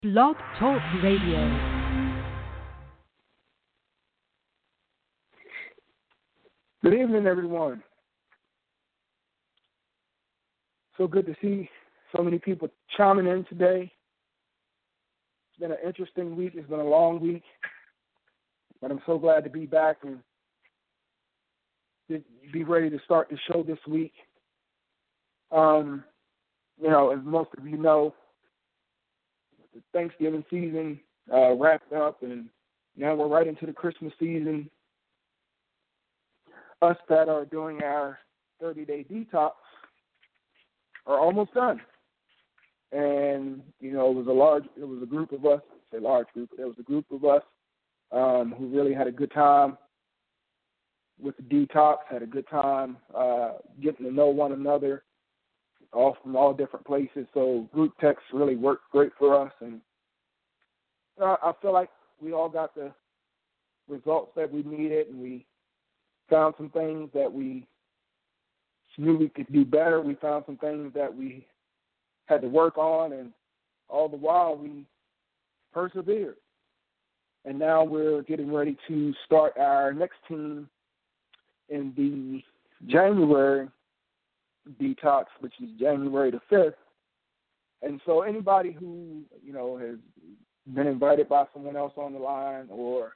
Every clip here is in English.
Blog Talk Radio. Good evening, everyone. So good to see so many people chiming in today. It's been an interesting week. It's been a long week. But I'm so glad to be back and to be ready to start the show this week. As most of you know, the Thanksgiving season wrapped up, and now we're right into the Christmas season. Us that are doing our 30-day detox are almost done. And, it was a group of us, I say large group, but there was a group of us who really had a good time with the detox, had a good time getting to know one another, all from all different places. So group texts really worked great for us. And I feel like we all got the results that we needed, and we found some things that we knew we could do better. We found some things that we had to work on, and all the while we persevered. And now we're getting ready to start our next team in the January detox, which is January the 5th. And so anybody who, has been invited by someone else on the line or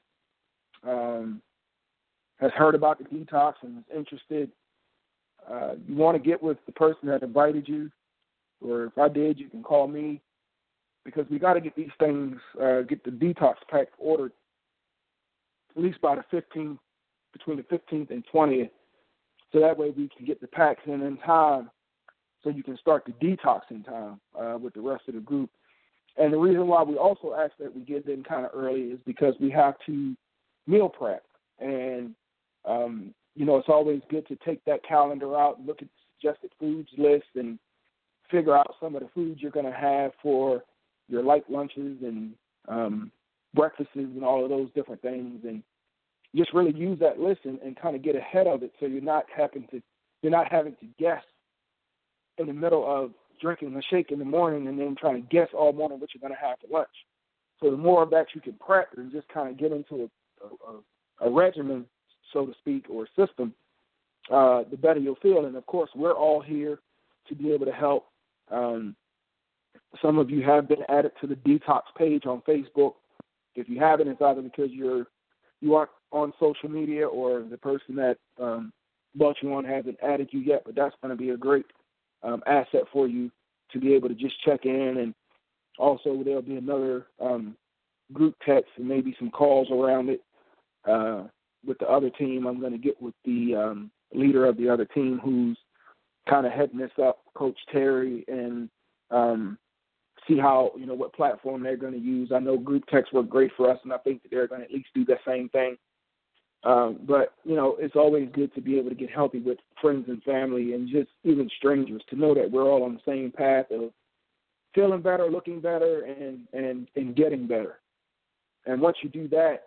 has heard about the detox and is interested, you want to get with the person that invited you, or if I did, you can call me, because we got to get these things, get the detox pack ordered at least by the 15th, between the 15th and 20th, so that way we can get the packs in time so you can start the detox in time with the rest of the group. And the reason why we also ask that we get in kind of early is because we have to meal prep. And, it's always good to take that calendar out, look at the suggested foods list, and figure out some of the foods you're going to have for your light lunches and breakfasts and all of those different things, and just really use that list and kind of get ahead of it, so you're not having to guess in the middle of drinking a shake in the morning and then trying to guess all morning what you're going to have for lunch. So the more of that you can prep and just kind of get into a regimen, so to speak, or a system, the better you'll feel. And, of course, we're all here to be able to help. Some of you have been added to the detox page on Facebook. If you haven't, it's either because you aren't on social media, or the person that brought you on hasn't added you yet, but that's going to be a great asset for you to be able to just check in. And also there'll be another group text and maybe some calls around it with the other team. I'm going to get with the leader of the other team who's kind of heading this up, Coach Terry, and see how, what platform they're going to use. I know group texts work great for us, and I think that they're going to at least do the same thing. But, it's always good to be able to get healthy with friends and family and just even strangers, to know that we're all on the same path of feeling better, looking better, and getting better. And once you do that,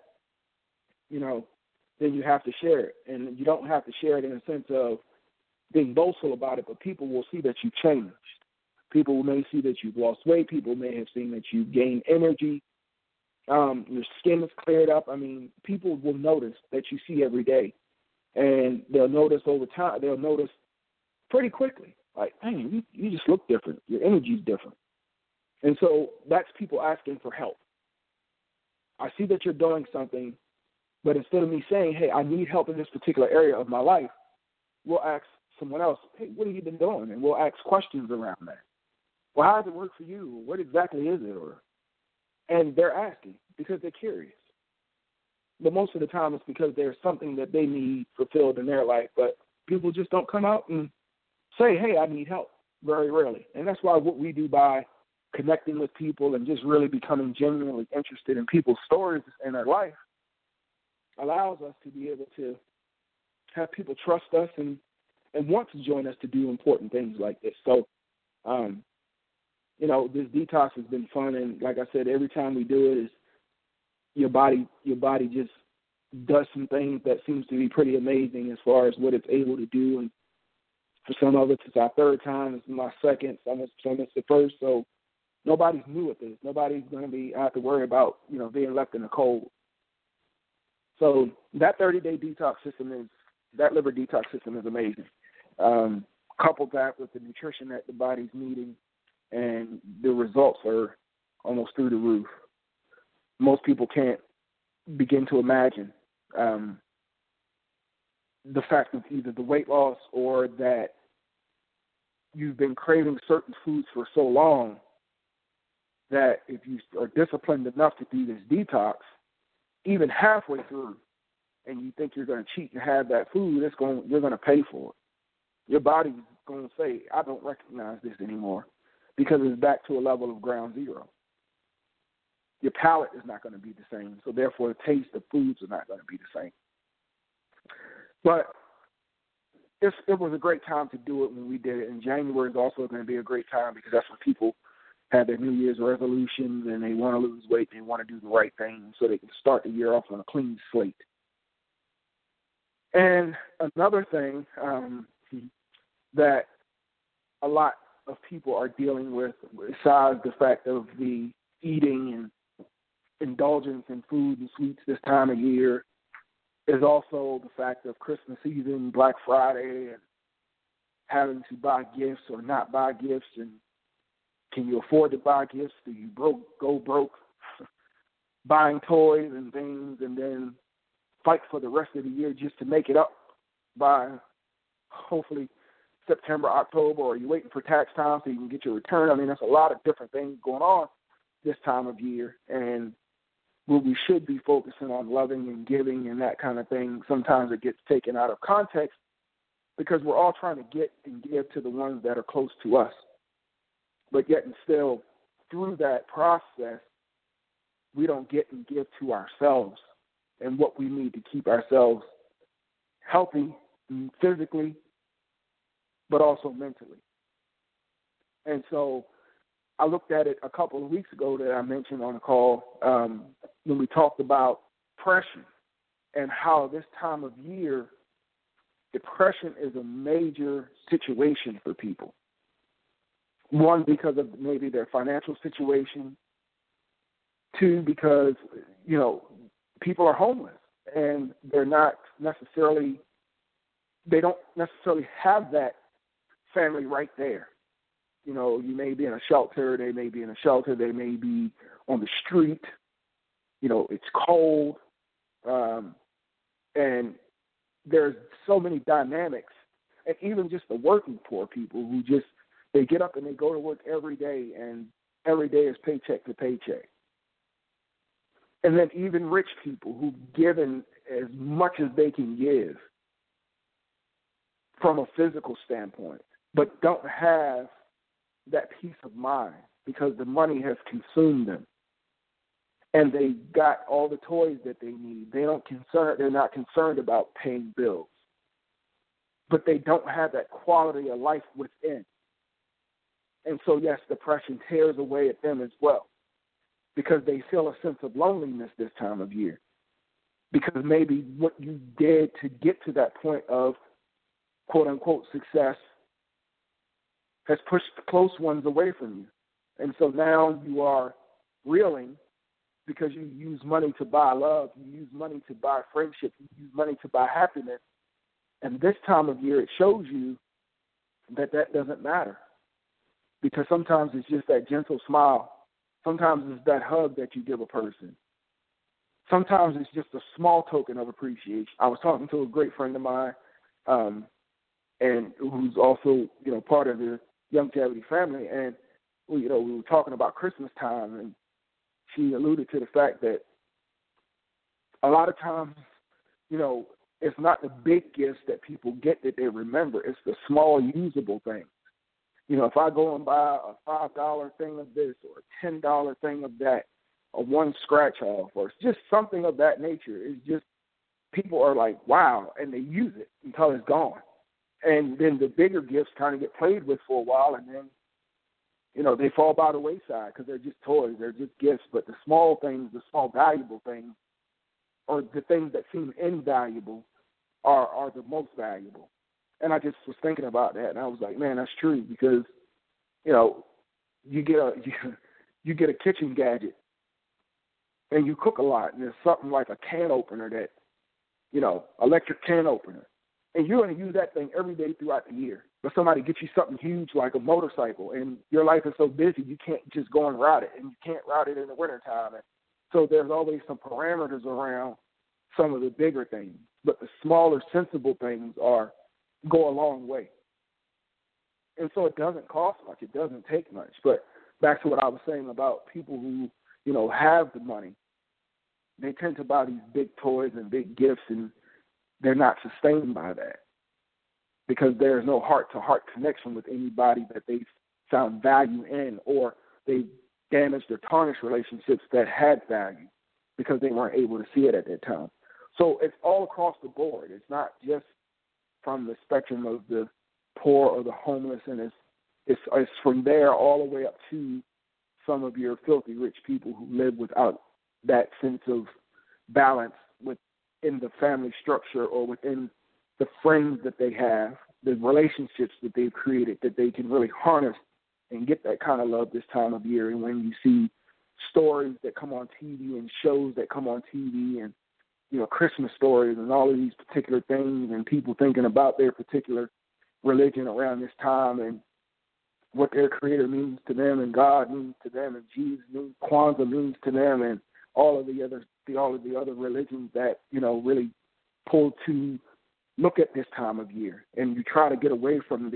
then you have to share it. And you don't have to share it in a sense of being boastful about it, but people will see that you've changed. People may see that you've lost weight. People may have seen that you've gained energy. Your skin is cleared up. I mean, people will notice that you see every day, and they'll notice over time. They'll notice pretty quickly, like, hey, you just look different. Your energy's different. And so that's people asking for help. I see that you're doing something, but instead of me saying, hey, I need help in this particular area of my life, we'll ask someone else, hey, what have you been doing? And we'll ask questions around that. Well, how does it work for you? What exactly is it? And they're asking because they're curious. But most of the time it's because there's something that they need fulfilled in their life, but people just don't come out and say, hey, I need help, very rarely. And that's why what we do by connecting with people and just really becoming genuinely interested in people's stories and their life allows us to be able to have people trust us and want to join us to do important things like this. So, this detox has been fun, and like I said, every time we do it, your body just does some things that seems to be pretty amazing as far as what it's able to do. And for some of us, it's our third time. It's my second. Some it's the first. So Nobody's new at this. Nobody's going to have to worry about, being left in the cold. So that 30-day that liver detox system is amazing. Couple that with the nutrition that the body's needing, and the results are almost through the roof. Most people can't begin to imagine the fact of either the weight loss or that you've been craving certain foods for so long that if you are disciplined enough to do this detox, even halfway through, and you think you're going to cheat and have that food, you're going to pay for it. Your body's going to say, I don't recognize this anymore, because it's back to a level of ground zero. Your palate is not going to be the same, so therefore the taste of foods are not going to be the same. But it was a great time to do it when we did it, and January is also going to be a great time because that's when people have their New Year's resolutions and they want to lose weight and they want to do the right thing so they can start the year off on a clean slate. And another thing that a lot of people are dealing with, besides the fact of the eating and indulgence in food and sweets this time of year, is also the fact of Christmas season, Black Friday, and having to buy gifts or not buy gifts, and can you afford to buy gifts? Do you go broke buying toys and things, and then fight for the rest of the year just to make it up by hopefully September, October, or you're waiting for tax time so you can get your return? I mean, there's a lot of different things going on this time of year, and where we should be focusing on loving and giving and that kind of thing, sometimes it gets taken out of context because we're all trying to get and give to the ones that are close to us. But yet and still, through that process, we don't get and give to ourselves and what we need to keep ourselves healthy physically, but also mentally. And so I looked at it a couple of weeks ago that I mentioned on the call when we talked about depression and how this time of year, depression is a major situation for people. One, because of maybe their financial situation. Two, because, people are homeless and they don't necessarily have that family right there. You may be in a shelter, they may be in a shelter, they may be on the street, it's cold, and there's so many dynamics, and even just the working poor people who they get up and they go to work every day, and every day is paycheck to paycheck. And then even rich people who've given as much as they can give from a physical standpoint, but don't have that peace of mind because the money has consumed them. And they got all the toys that they need. They're not concerned about paying bills. But they don't have that quality of life within. And so, yes, depression tears away at them as well because they feel a sense of loneliness this time of year. Because maybe what you did to get to that point of quote-unquote success has pushed close ones away from you. And so now you are reeling because you use money to buy love, you use money to buy friendship, you use money to buy happiness. And this time of year, it shows you that doesn't matter. Because sometimes it's just that gentle smile. Sometimes it's that hug that you give a person. Sometimes it's just a small token of appreciation. I was talking to a great friend of mine, and who's also, part of the Longevity family, and we were talking about Christmas time, and she alluded to the fact that a lot of times, it's not the big gifts that people get that they remember. It's the small, usable things. If I go and buy a $5 thing of this or a $10 thing of that, or one scratch off, or it's just something of that nature, it's just people are like, wow, and they use it until it's gone. And then the bigger gifts kind of get played with for a while, and then, they fall by the wayside because they're just toys, they're just gifts. But the small things, the small valuable things, or the things that seem invaluable are the most valuable. And I just was thinking about that, and I was like, man, that's true because, you get you get a kitchen gadget and you cook a lot, and there's something like a can opener that, electric can opener, and you're going to use that thing every day throughout the year. But somebody gets you something huge like a motorcycle, and your life is so busy you can't just go and route it, and you can't route it in the wintertime. And so there's always some parameters around some of the bigger things. But the smaller, sensible things go a long way. And so it doesn't cost much. It doesn't take much. But back to what I was saying about people who, have the money, they tend to buy these big toys and big gifts, and they're not sustained by that because there's no heart-to-heart connection with anybody that they found value in, or they damaged or tarnished relationships that had value because they weren't able to see it at that time. So it's all across the board. It's not just from the spectrum of the poor or the homeless, and it's from there all the way up to some of your filthy rich people who live without that sense of balance within the family structure or within the friends that they have, the relationships that they've created that they can really harness and get that kind of love this time of year. And when you see stories that come on TV and shows that come on TV and, Christmas stories and all of these particular things and people thinking about their particular religion around this time and what their creator means to them and God means to them and Jesus means, Kwanzaa means to them, and all of the other religions that, really pull to look at this time of year. And you try to get away from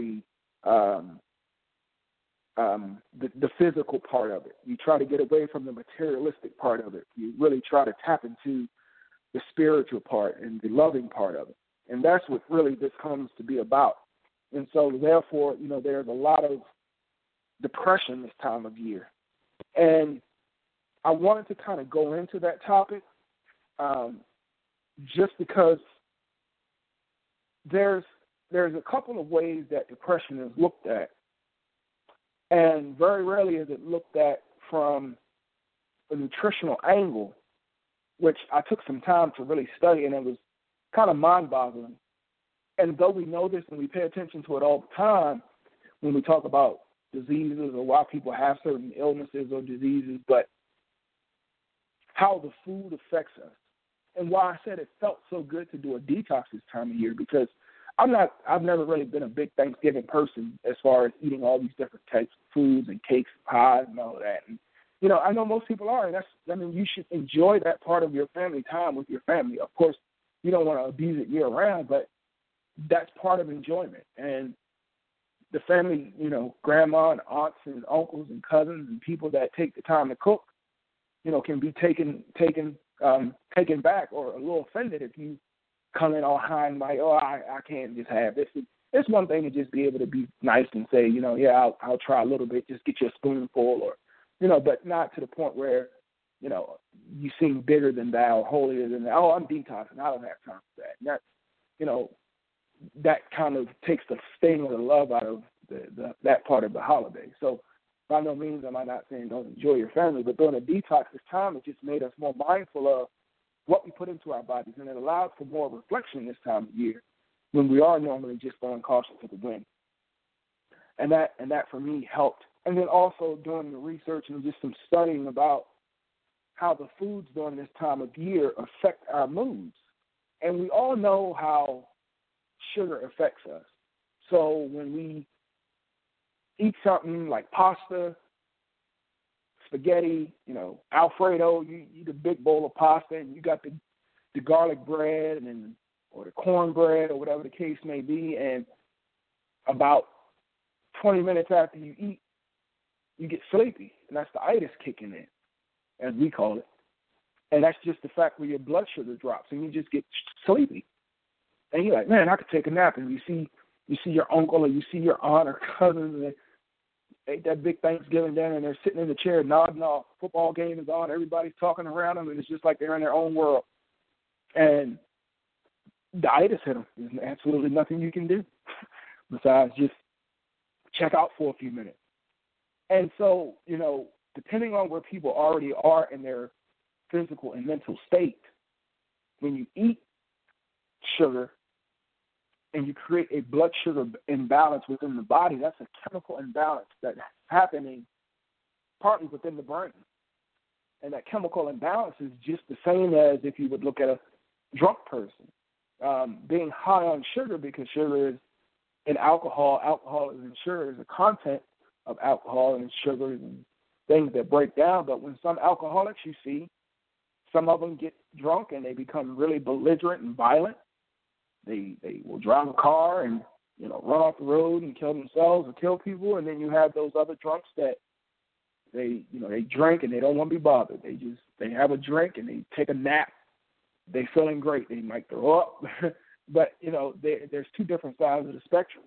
the physical part of it. You try to get away from the materialistic part of it. You really try to tap into the spiritual part and the loving part of it. And that's what really this comes to be about. And so therefore, there's a lot of depression this time of year. And I wanted to kind of go into that topic just because there's a couple of ways that depression is looked at. And very rarely is it looked at from a nutritional angle, which I took some time to really study, and it was kind of mind-boggling. And though we know this and we pay attention to it all the time when we talk about diseases or why people have certain illnesses or diseases, but how the food affects us. And why I said it felt so good to do a detox this time of year, because I've never really been a big Thanksgiving person as far as eating all these different types of foods and cakes and pies and all of that. And, I know most people are, and you should enjoy that part of your family time with your family. Of course, you don't want to abuse it year round, but that's part of enjoyment. And the family, grandma and aunts and uncles and cousins and people that take the time to cook, can be taken back or a little offended if you come in all high and like, I can't just have this. It's one thing to just be able to be nice and say, I'll try a little bit, just get you a spoonful, or, but not to the point where, you seem bigger than thou, or holier than thou. I'm detoxing. I don't have time for that. And that, that kind of takes the sting or the love out of that part of the holiday. So by no means am I not saying don't enjoy your family, but during a detox this time, it just made us more mindful of what we put into our bodies, and it allowed for more reflection this time of year when we are normally just throwing caution to the wind. And that for me helped. And then also doing the research and just some studying about how the foods during this time of year affect our moods. And we all know how sugar affects us. So when we eat something like pasta, spaghetti, Alfredo, you eat a big bowl of pasta and you got the garlic bread or the cornbread or whatever the case may be, and about 20 minutes after you eat, you get sleepy, and that's the itis kicking in, as we call it. And that's just the fact where your blood sugar drops and you just get sleepy. And you're like, man, I could take a nap. And you see your uncle or you see your aunt or cousin, and they ate that big Thanksgiving dinner, and they're sitting in the chair nodding off. Football game is on. Everybody's talking around them, and it's just like they're in their own world. And the itis hit them. There's absolutely nothing you can do besides just check out for a few minutes. And so, depending on where people already are in their physical and mental state, when you eat sugar and you create a blood sugar imbalance within the body, that's a chemical imbalance that's happening partly within the brain. And that chemical imbalance is just the same as if you would look at a drunk person. Being high on sugar, because sugar is in alcohol, alcohol is in sugar, is a content of alcohol and sugars and things that break down. But when some alcoholics you see, some of them get drunk and they become really belligerent and violent. They will drive a car and, you know, run off the road and kill themselves or kill people. And then you have those other drunks that they drink and they don't want to be bothered. They have a drink and they take a nap. They feeling great. They might throw up, but you know, there's two different sides of the spectrum,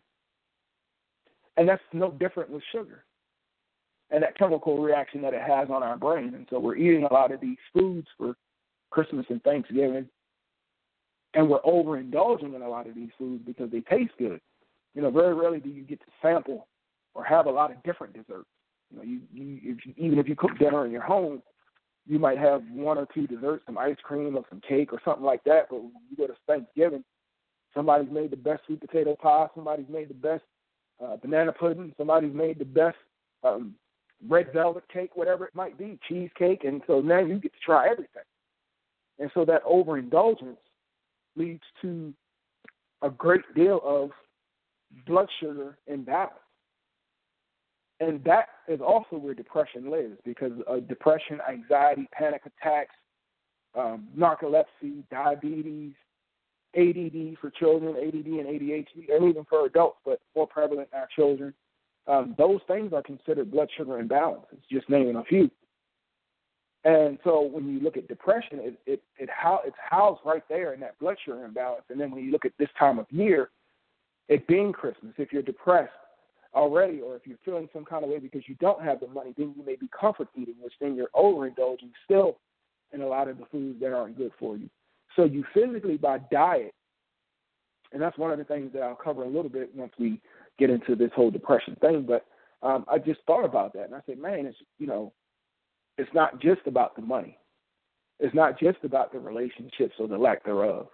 and that's no different with sugar and that chemical reaction that it has on our brain. And so we're eating a lot of these foods for Christmas and Thanksgiving, and we're overindulging in a lot of these foods because they taste good. You know, very rarely do you get to sample or have a lot of different desserts. You know, even if you cook dinner in your home, you might have one or two desserts, some ice cream or some cake or something like that. But when you go to Thanksgiving, somebody's made the best sweet potato pie, somebody's made the best banana pudding, somebody's made the best red velvet cake, whatever it might be, cheesecake. And so now you get to try everything. And so that overindulgence leads to a great deal of blood sugar imbalance. And that is also where depression lives, because depression, anxiety, panic attacks, narcolepsy, diabetes, ADD for children, ADD and ADHD, and even for adults, but more prevalent in our children. Those things are considered blood sugar imbalance. It's just naming a few. And so when you look at depression, it's housed right there in that blood sugar imbalance. And then when you look at this time of year, it being Christmas, if you're depressed already, or if you're feeling some kind of way because you don't have the money, then you may be comfort eating, which then you're overindulging still in a lot of the foods that aren't good for you. So you physically, by diet, and that's one of the things that I'll cover a little bit once we get into this whole depression thing, but I just thought about that, and I said, man, it's not just about the money. It's not just about the relationships or the lack thereof.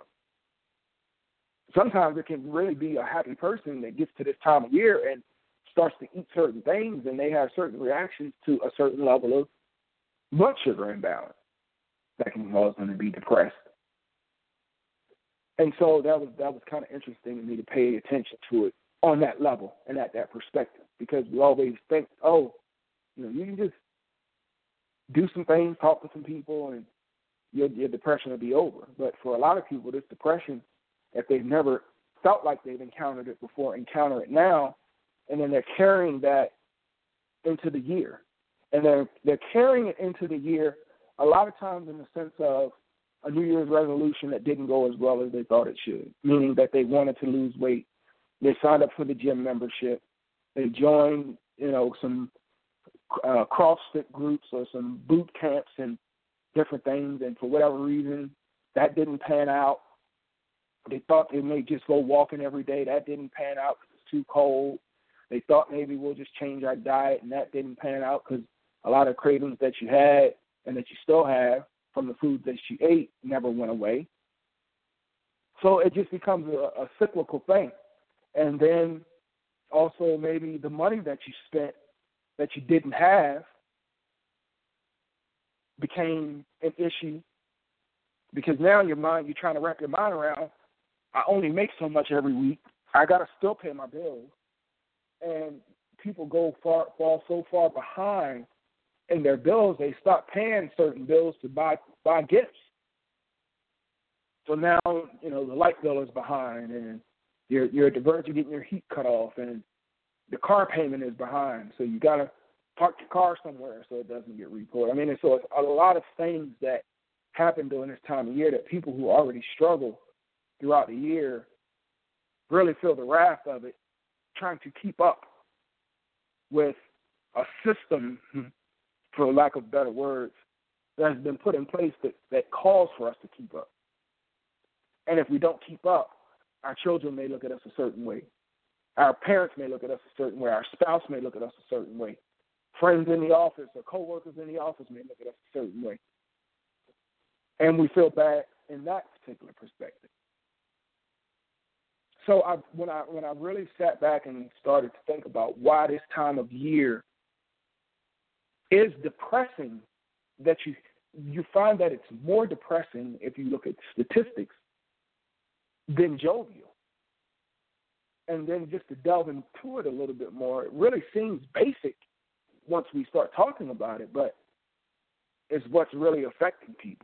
Sometimes it can really be a happy person that gets to this time of year and starts to eat certain things, and they have certain reactions to a certain level of blood sugar imbalance that can cause them to be depressed. And so that was kind of interesting to me to pay attention to it on that level and at that perspective, because we always think, you can just do some things, talk to some people, and your depression will be over. But for a lot of people, this depression, if they've never felt like they've encountered it before, encounter it now, and then they're carrying that into the year. And they're carrying it into the year a lot of times in the sense of a New Year's resolution that didn't go as well as they thought it should, meaning that they wanted to lose weight. They signed up for the gym membership. They joined, some CrossFit groups or some boot camps and different things, and for whatever reason, that didn't pan out. They thought they may just go walking every day. That didn't pan out because it's too cold. They thought maybe we'll just change our diet, and that didn't pan out because a lot of cravings that you had and that you still have from the food that you ate never went away. So it just becomes a cyclical thing. And then also maybe the money that you spent that you didn't have became an issue, because now in your mind, you're trying to wrap your mind around, I only make so much every week. I got to still pay my bills. And people fall so far behind in their bills, they stop paying certain bills to buy gifts. So now, the light bill is behind, and you're at the verge of getting your heat cut off, and the car payment is behind. So you got to park your car somewhere so it doesn't get reported. And so it's a lot of things that happen during this time of year that people who already struggle throughout the year really feel the wrath of it, trying to keep up with a system, for lack of better words, that has been put in place that calls for us to keep up. And if we don't keep up, our children may look at us a certain way. Our parents may look at us a certain way. Our spouse may look at us a certain way. Friends in the office or coworkers in the office may look at us a certain way. And we feel bad in that particular perspective. So when I really sat back and started to think about why this time of year is depressing, that you find that it's more depressing if you look at statistics than jovial. And then just to delve into it a little bit more, it really seems basic once we start talking about it, but it's what's really affecting people.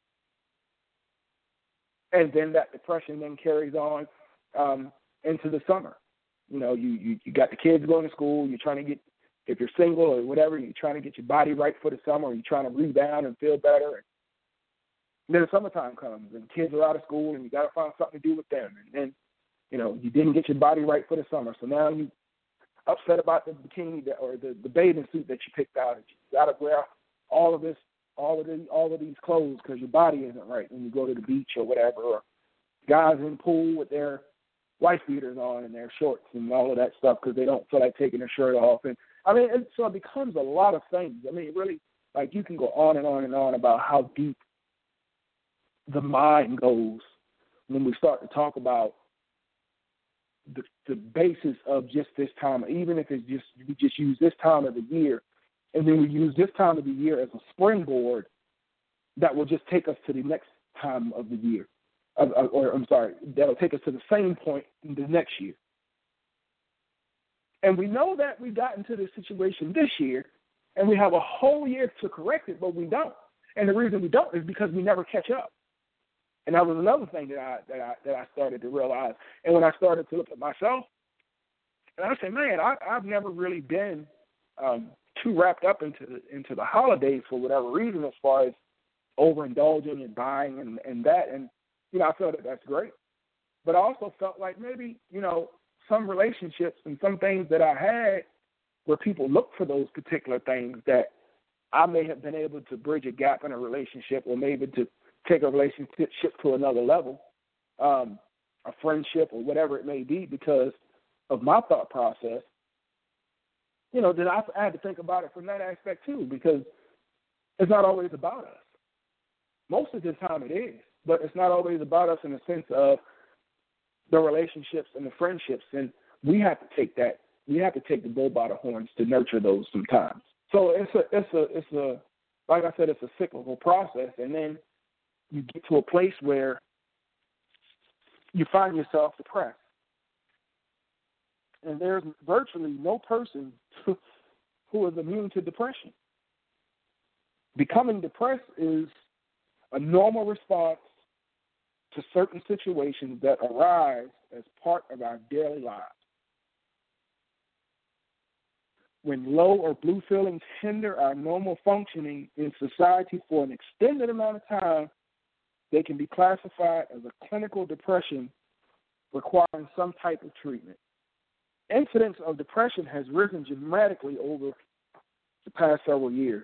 And then that depression then carries on into the summer. You know, you got the kids going to school, you're trying to get, if you're single or whatever, you're trying to get your body right for the summer, you're trying to rebound and feel better. And then the summertime comes and kids are out of school and you got to find something to do with them. And then, you know, you didn't get your body right for the summer. So now you upset about the bikini or the bathing suit that you picked out. You got to wear all of these clothes because your body isn't right when you go to the beach or whatever. Or guys in the pool with their wife beaters on and their shorts and all of that stuff because they don't feel like taking their shirt off. And I mean, so it becomes a lot of things. I mean, really, like you can go on and on and on about how deep the mind goes when we start to talk about the basis of just this time, even if it's just we just use this time of the year, and then we use this time of the year as a springboard that will just take us to the next time of the year, that'll take us to the same point in the next year. And we know that we got into this situation this year, and we have a whole year to correct it, but we don't. And the reason we don't is because we never catch up. And that was another thing that I started to realize. And when I started to look at myself, and I said, man, I've never really been too wrapped up into the holidays for whatever reason, as far as overindulging and buying and that. And, you know, I felt that that's great. But I also felt like maybe, you know, some relationships and some things that I had where people look for those particular things that I may have been able to bridge a gap in a relationship or maybe to take a relationship to another level, a friendship or whatever it may be, because of my thought process. You know, then I had to think about it from that aspect too, because it's not always about us. Most of the time it is, but it's not always about us in the sense of the relationships and the friendships, and we have to take the bull by the horns to nurture those sometimes. So it's a like I said, it's a cyclical process, and then you get to a place where you find yourself depressed. And there's virtually no person who is immune to depression. Becoming depressed is a normal response to certain situations that arise as part of our daily lives. When low or blue feelings hinder our normal functioning in society for an extended amount of time, they can be classified as a clinical depression requiring some type of treatment. Incidence of depression has risen dramatically over the past several years.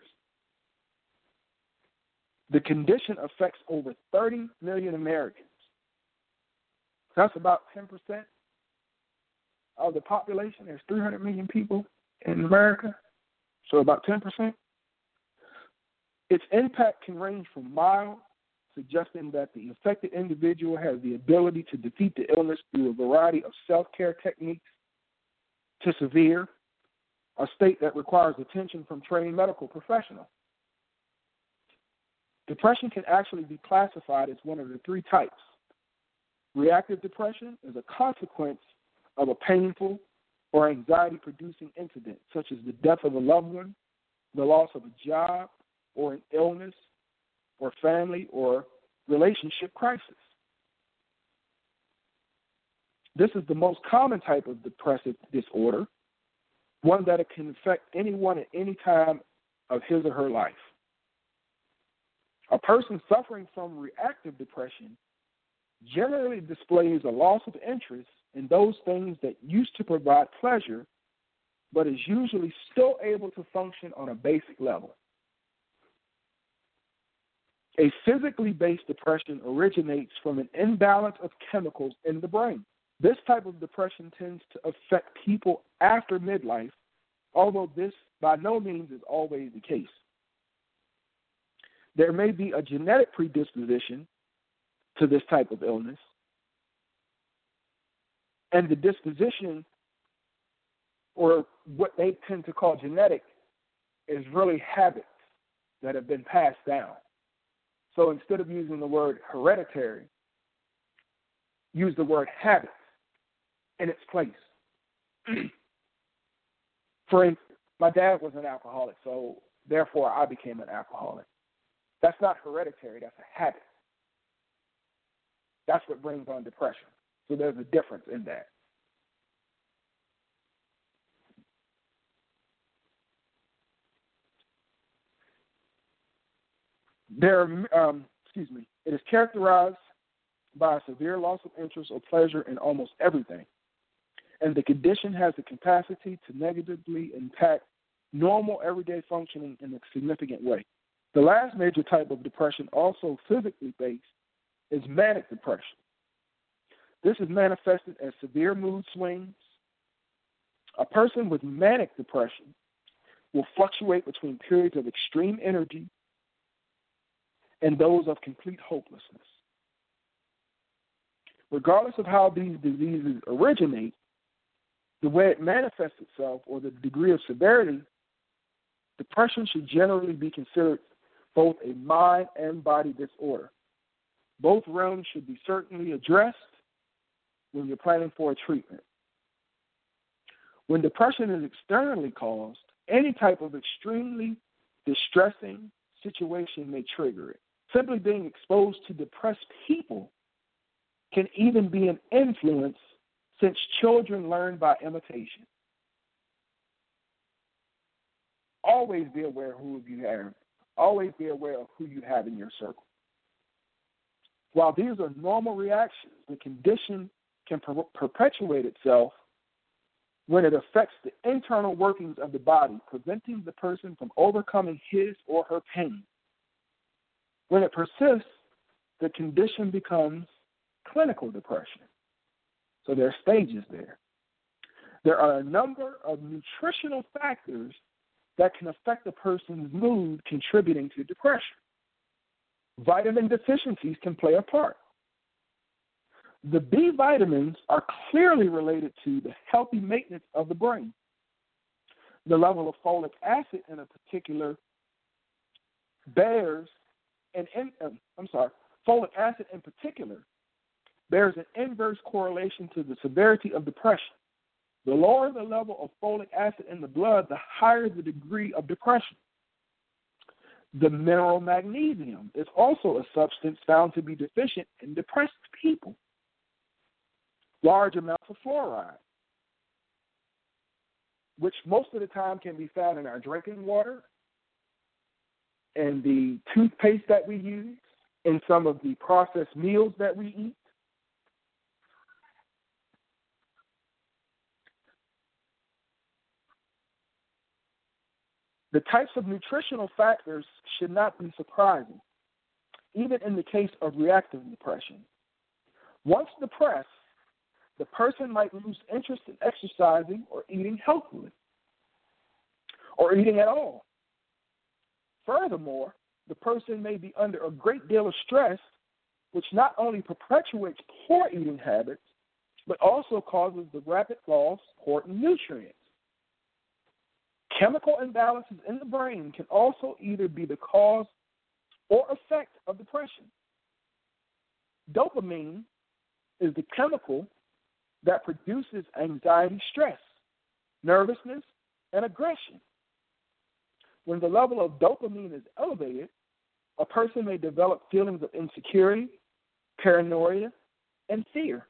The condition affects over 30 million Americans. That's about 10% of the population. There's 300 million people in America, so about 10%. Its impact can range from mild, suggesting that the affected individual has the ability to defeat the illness through a variety of self-care techniques, to severe, a state that requires attention from trained medical professionals. Depression can actually be classified as one of the three types. Reactive depression is a consequence of a painful or anxiety-producing incident, such as the death of a loved one, the loss of a job, or an illness, or family or relationship crisis. This is the most common type of depressive disorder, one that it can affect anyone at any time of his or her life. A person suffering from reactive depression generally displays a loss of interest in those things that used to provide pleasure, but is usually still able to function on a basic level. A physically based depression originates from an imbalance of chemicals in the brain. This type of depression tends to affect people after midlife, although this by no means is always the case. There may be a genetic predisposition to this type of illness, and the disposition, or what they tend to call genetic, is really habits that have been passed down. So instead of using the word hereditary, use the word habits in its place. For instance, my dad was an alcoholic, so therefore I became an alcoholic. That's not hereditary, that's a habit. That's what brings on depression. So there's a difference in that. It is characterized by a severe loss of interest or pleasure in almost everything, and the condition has the capacity to negatively impact normal everyday functioning in a significant way. The last major type of depression, also physically based, is manic depression. This is manifested as severe mood swings. A person with manic depression will fluctuate between periods of extreme energy and those of complete hopelessness. Regardless of how these diseases originate, the way it manifests itself or the degree of severity, depression should generally be considered both a mind and body disorder. Both realms should be certainly addressed when you're planning for a treatment. When depression is externally caused, any type of extremely distressing situation may trigger it. Simply being exposed to depressed people can even be an influence, since children learn by imitation. Always be aware of who you have. Always be aware of who you have in your circle. While these are normal reactions, the condition can perpetuate itself when it affects the internal workings of the body, preventing the person from overcoming his or her pain. When it persists, the condition becomes clinical depression. So there are stages there. There are a number of nutritional factors that can affect a person's mood, contributing to depression. Vitamin deficiencies can play a part. The B vitamins are clearly related to the healthy maintenance of the brain. The level of folic acid in a particular folic acid in particular bears an inverse correlation to the severity of depression. The lower the level of folic acid in the blood, the higher the degree of depression. The mineral magnesium is also a substance found to be deficient in depressed people. Large amounts of fluoride, which most of the time can be found in our drinking water and the toothpaste that we use, in some of the processed meals that we eat. The types of nutritional factors should not be surprising, even in the case of reactive depression. Once depressed, the person might lose interest in exercising or eating healthily, or eating at all. Furthermore, the person may be under a great deal of stress, which not only perpetuates poor eating habits, but also causes the rapid loss of important nutrients. Chemical imbalances in the brain can also either be the cause or effect of depression. Dopamine is the chemical that produces anxiety, stress, nervousness, and aggression. When the level of dopamine is elevated, a person may develop feelings of insecurity, paranoia, and fear.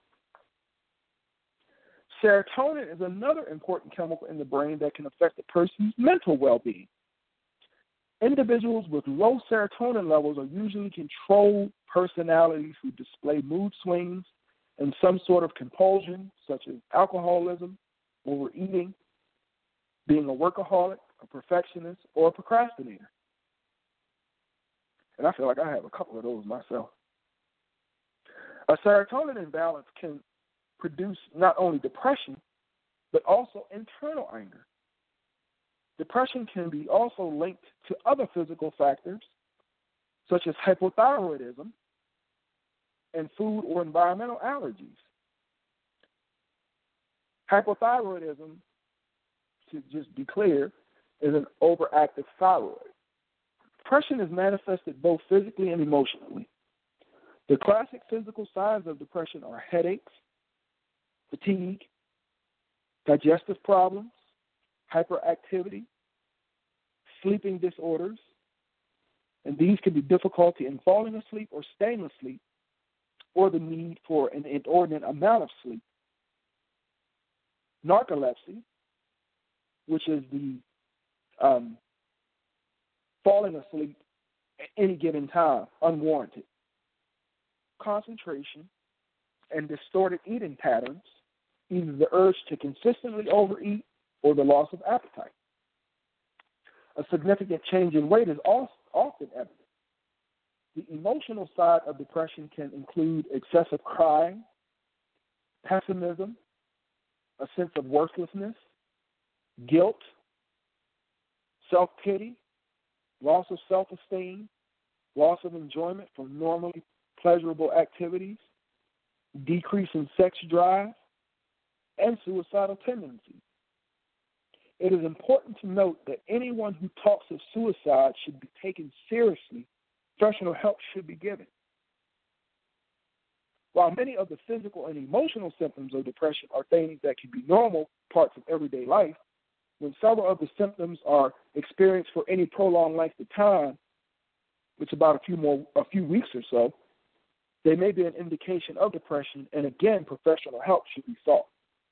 Serotonin is another important chemical in the brain that can affect a person's mental well-being. Individuals with low serotonin levels are usually controlled personalities who display mood swings and some sort of compulsion, such as alcoholism, overeating, being a workaholic, a perfectionist, or a procrastinator. And I feel like I have a couple of those myself. A serotonin imbalance can produce not only depression, but also internal anger. Depression can be also linked to other physical factors, such as hypothyroidism and food or environmental allergies. Hypothyroidism, to just be clear, is an overactive thyroid. Depression is manifested both physically and emotionally. The classic physical signs of depression are headaches, fatigue, digestive problems, hyperactivity, sleeping disorders, and these can be difficulty in falling asleep or staying asleep, or the need for an inordinate amount of sleep. Narcolepsy, which is the falling asleep at any given time, unwarranted. Concentration and distorted eating patterns, either the urge to consistently overeat or the loss of appetite. A significant change in weight is often evident. The emotional side of depression can include excessive crying, pessimism, a sense of worthlessness, guilt, self-pity, loss of self-esteem, loss of enjoyment from normally pleasurable activities, decrease in sex drive, and suicidal tendencies. It is important to note that anyone who talks of suicide should be taken seriously. Professional help should be given. While many of the physical and emotional symptoms of depression are things that can be normal parts of everyday life, when several of the symptoms are experienced for any prolonged length of time, which is about a few weeks or so, they may be an indication of depression, and again, professional help should be sought.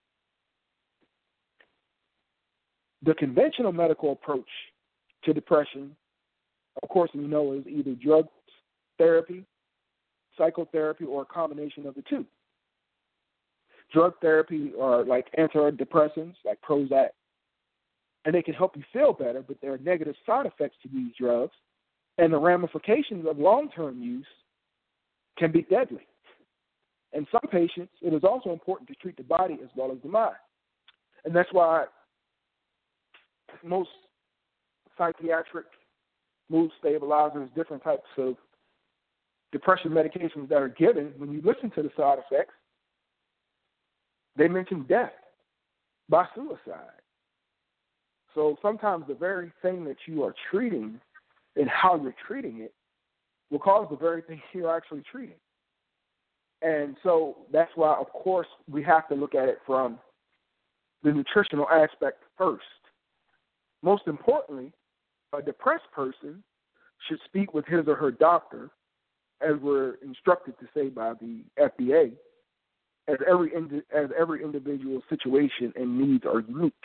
The conventional medical approach to depression, of course, we know is either drug therapy, psychotherapy, or a combination of the two. Drug therapy are like antidepressants, like Prozac, and they can help you feel better, but there are negative side effects to these drugs, and the ramifications of long-term use can be deadly. In some patients, it is also important to treat the body as well as the mind. And that's why most psychiatric mood stabilizers, different types of depression medications that are given, when you listen to the side effects, they mention death by suicide. So sometimes the very thing that you are treating and how you're treating it will cause the very thing you're actually treating. And so that's why, of course, we have to look at it from the nutritional aspect first. Most importantly, a depressed person should speak with his or her doctor, as we're instructed to say by the FDA, as every individual situation and needs are unique.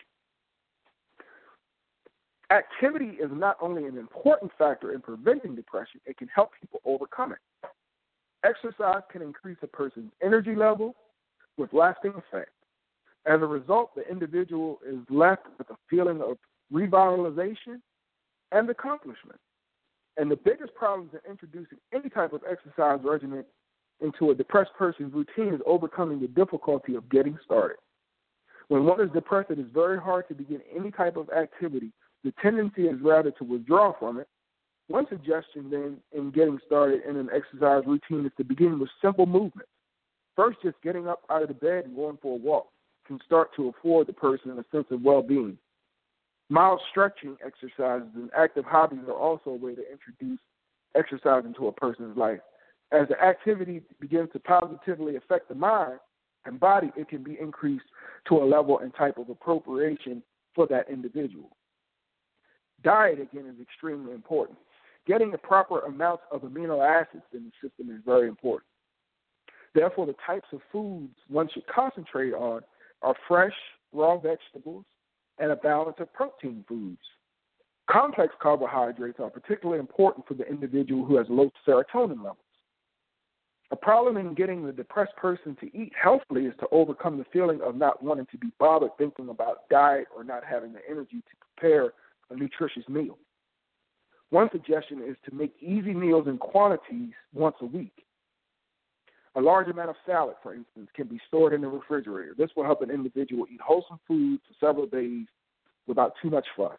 Activity is not only an important factor in preventing depression, it can help people overcome it. Exercise can increase a person's energy level with lasting effect. As a result, the individual is left with a feeling of revitalization and accomplishment. And the biggest problems in introducing any type of exercise regimen into a depressed person's routine is overcoming the difficulty of getting started. When one is depressed, it is very hard to begin any type of activity. The tendency is rather to withdraw from it. One suggestion then in getting started in an exercise routine is to begin with simple movements. First, just getting up out of the bed and going for a walk can start to afford the person a sense of well-being. Mild stretching exercises and active hobbies are also a way to introduce exercise into a person's life. As the activity begins to positively affect the mind and body, it can be increased to a level and type of appropriation for that individual. Diet, again, is extremely important. Getting the proper amounts of amino acids in the system is very important. Therefore, the types of foods one should concentrate on are fresh, raw vegetables, and a balance of protein foods. Complex carbohydrates are particularly important for the individual who has low serotonin levels. A problem in getting the depressed person to eat healthily is to overcome the feeling of not wanting to be bothered thinking about diet or not having the energy to prepare a nutritious meal. One suggestion is to make easy meals in quantities once a week. A large amount of salad, for instance, can be stored in the refrigerator. This will help an individual eat wholesome food for several days without too much fuss.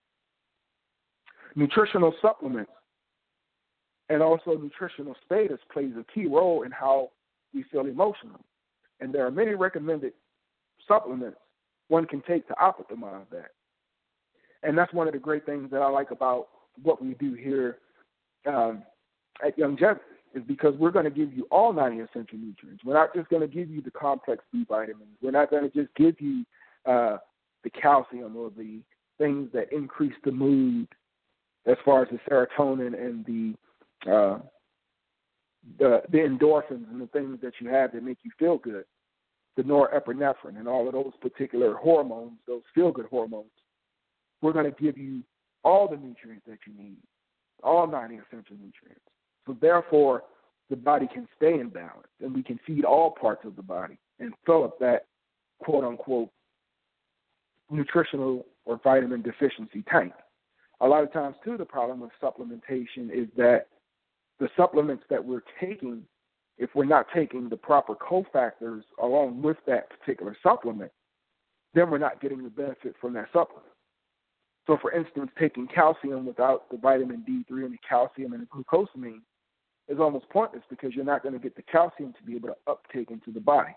Nutritional supplements and also nutritional status plays a key role in how we feel emotionally. And there are many recommended supplements one can take to optimize that. And that's one of the great things that I like about what we do here at Youngevity, is because we're going to give you all 90 essential nutrients. We're not just going to give you the complex B vitamins. We're not going to just give you the calcium or the things that increase the mood as far as the serotonin and the endorphins and the things that you have that make you feel good, the norepinephrine and all of those particular hormones, those feel-good hormones. We're going to give you all the nutrients that you need, all 90 essential nutrients. So therefore, the body can stay in balance, and we can feed all parts of the body and fill up that quote-unquote nutritional or vitamin deficiency tank. A lot of times, too, the problem with supplementation is that the supplements that we're taking, if we're not taking the proper cofactors along with that particular supplement, then we're not getting the benefit from that supplement. So, for instance, taking calcium without the vitamin D3 and the calcium and the glucosamine is almost pointless because you're not going to get the calcium to be able to uptake into the body.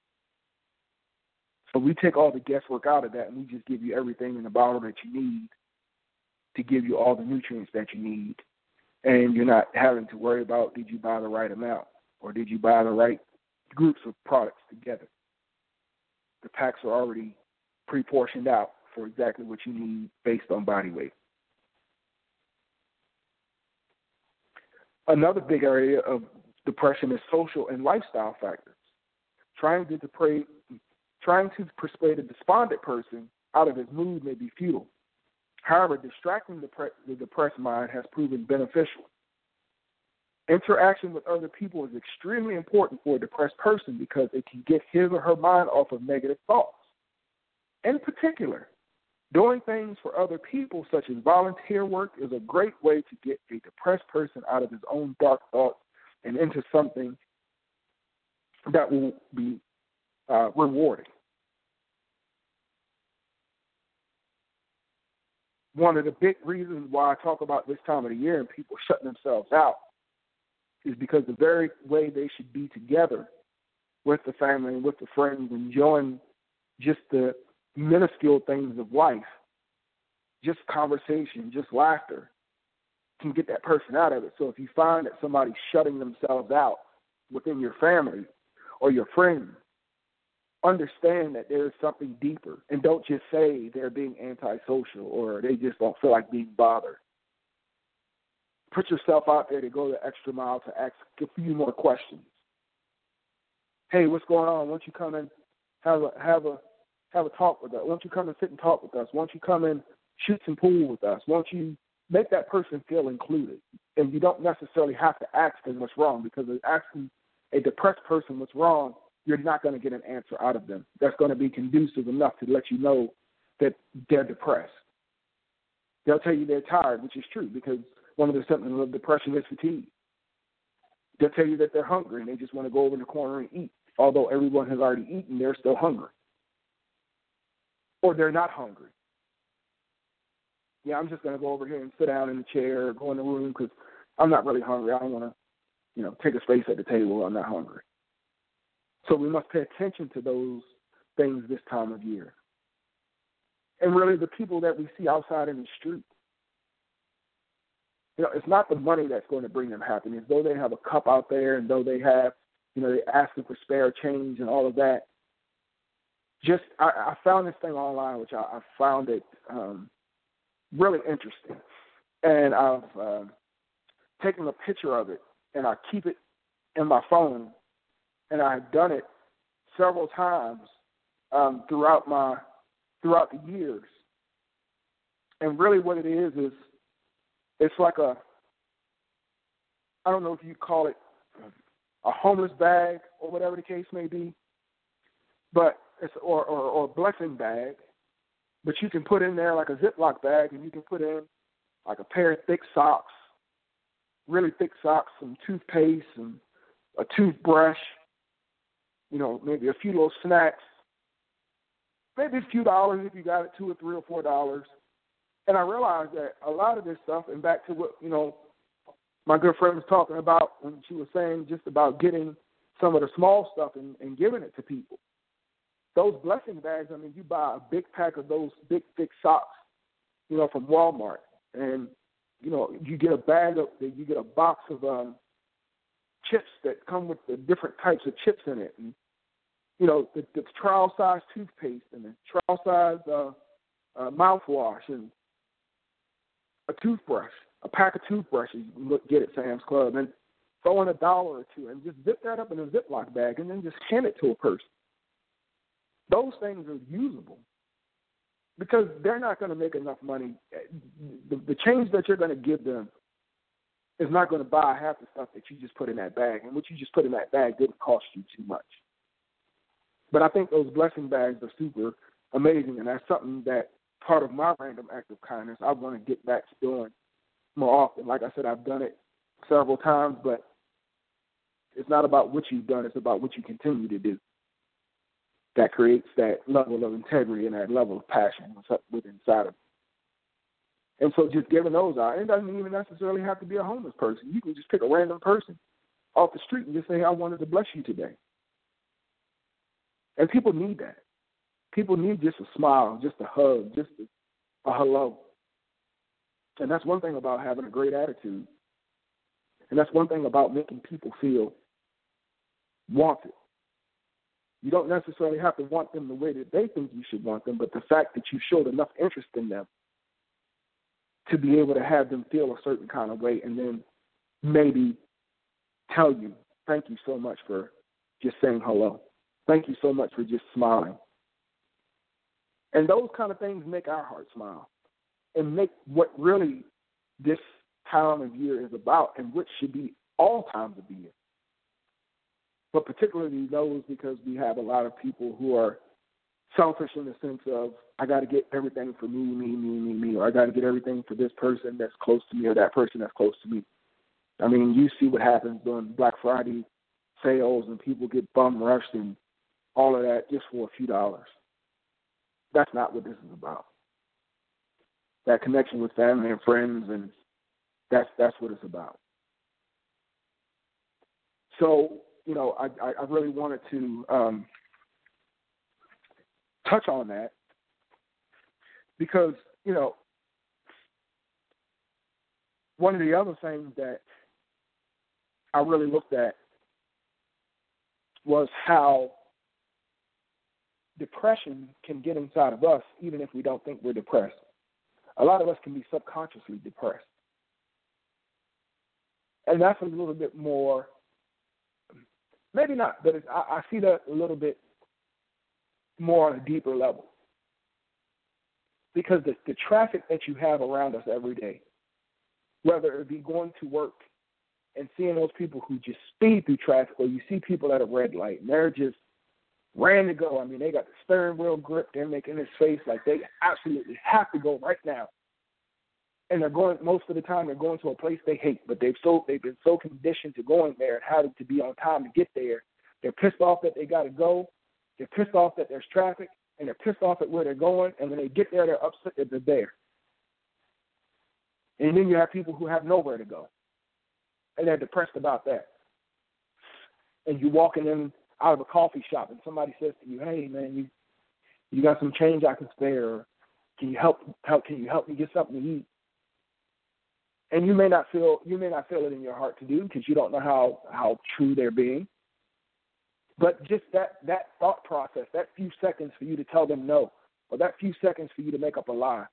So we take all the guesswork out of that, and we just give you everything in the bottle that you need to give you all the nutrients that you need. And you're not having to worry about, did you buy the right amount or did you buy the right groups of products together. The packs are already pre-portioned out for exactly what you need based on body weight. Another big area of depression is social and lifestyle factors. Trying to persuade a despondent person out of his mood may be futile. However, distracting the depressed mind has proven beneficial. Interaction with other people is extremely important for a depressed person because it can get his or her mind off of negative thoughts. In particular, doing things for other people, such as volunteer work, is a great way to get a depressed person out of his own dark thoughts and into something that will be rewarding. One of the big reasons why I talk about this time of the year and people shutting themselves out is because the very way they should be together with the family and with the friends, enjoying just the minuscule things of life, just conversation, just laughter, can get that person out of it. So if you find that somebody's shutting themselves out within your family or your friends, understand that there is something deeper, and don't just say they're being antisocial or they just don't feel like being bothered. Put yourself out there to go the extra mile to ask a few more questions. Hey, what's going on? Why don't you come and have a talk with us? Why don't you come and sit and talk with us? Why don't you come and shoot some pool with us? Why don't you make that person feel included? And you don't necessarily have to ask them what's wrong, because asking a depressed person what's wrong, you're not going to get an answer out of them that's going to be conducive enough to let you know that they're depressed. They'll tell you they're tired, which is true, because one of the symptoms of depression is fatigue. They'll tell you that they're hungry and they just want to go over in the corner and eat. Although everyone has already eaten, they're still hungry. Or they're not hungry. Yeah, I'm just going to go over here and sit down in the chair or go in the room because I'm not really hungry. I don't want to, take a space at the table. I'm not hungry. So we must pay attention to those things this time of year. And really the people that we see outside in the street. It's not the money that's going to bring them happiness. Though they have a cup out there and though they have, they're asking for spare change and all of that. I found this thing online, which I found it really interesting. And I've taken a picture of it, and I keep it in my phone. And I've done it several times throughout the years. And really what it is it's like I don't know if you call it a homeless bag or whatever the case may be, but it's or a blessing bag. But you can put in there like a Ziploc bag, and you can put in like a pair of thick socks, really thick socks, some toothpaste, and a toothbrush, maybe a few little snacks, maybe a few dollars if you got it, $2 or $3 or $4. And I realized that a lot of this stuff, and back to what, my good friend was talking about when she was saying just about getting some of the small stuff and giving it to people. Those blessing bags, you buy a big pack of those big, thick socks, from Walmart, and you get a box of chips that come with the different types of chips in it, and the trial size toothpaste and the trial size mouthwash and a toothbrush, a pack of toothbrushes you get at Sam's Club, and throw in $1 or $2 and just zip that up in a Ziploc bag and then just hand it to a person. Those things are usable because they're not going to make enough money. The change that you're going to give them is not going to buy half the stuff that you just put in that bag, and what you just put in that bag didn't cost you too much. But I think those blessing bags are super amazing, and that's something that part of my random act of kindness I want to get back to doing more often. Like I said, I've done it several times, but it's not about what you've done, it's about what you continue to do. That creates that level of integrity and that level of passion within inside of you. And so just giving those out, it doesn't even necessarily have to be a homeless person. You can just pick a random person off the street and just say, I wanted to bless you today. And people need that. People need just a smile, just a hug, just a hello. And that's one thing about having a great attitude. And that's one thing about making people feel wanted. You don't necessarily have to want them the way that they think you should want them, but the fact that you showed enough interest in them to be able to have them feel a certain kind of way and then maybe tell you, thank you so much for just saying hello. Thank you so much for just smiling. And those kind of things make our heart smile and make what really this time of year is about, and which should be all times of the year. But particularly those, because we have a lot of people who are selfish in the sense of, I got to get everything for me, or I got to get everything for this person that's close to me or that person that's close to me. I mean, you see what happens during Black Friday sales, and people get bum rushed and all of that just for a few dollars. That's not what this is about. That connection with family and friends, and that's what it's about. So, I really wanted to touch on that because, one of the other things that I really looked at was how depression can get inside of us even if we don't think we're depressed. A lot of us can be subconsciously depressed. And that's a little bit more, maybe not, but I see that a little bit more on a deeper level. Because the traffic that you have around us every day, whether it be going to work and seeing those people who just speed through traffic, or you see people at a red light and they're just ran to go. I mean, they got the steering wheel grip. They're making this face like they absolutely have to go right now. And they're going, most of the time, they're going to a place they hate, but they've been so conditioned to going there and having to be on time to get there. They're pissed off that they got to go. They're pissed off that there's traffic, and they're pissed off at where they're going. And when they get there, they're upset that they're there. And then you have people who have nowhere to go, and they're depressed about that. And you're walking in out of a coffee shop, and somebody says to you, "Hey, man, you got some change I can spare? Or can you help me get something to eat?" And you may not feel it in your heart to do because you don't know how true they're being. But just that thought process, that few seconds for you to tell them no, or that few seconds for you to make up a lie,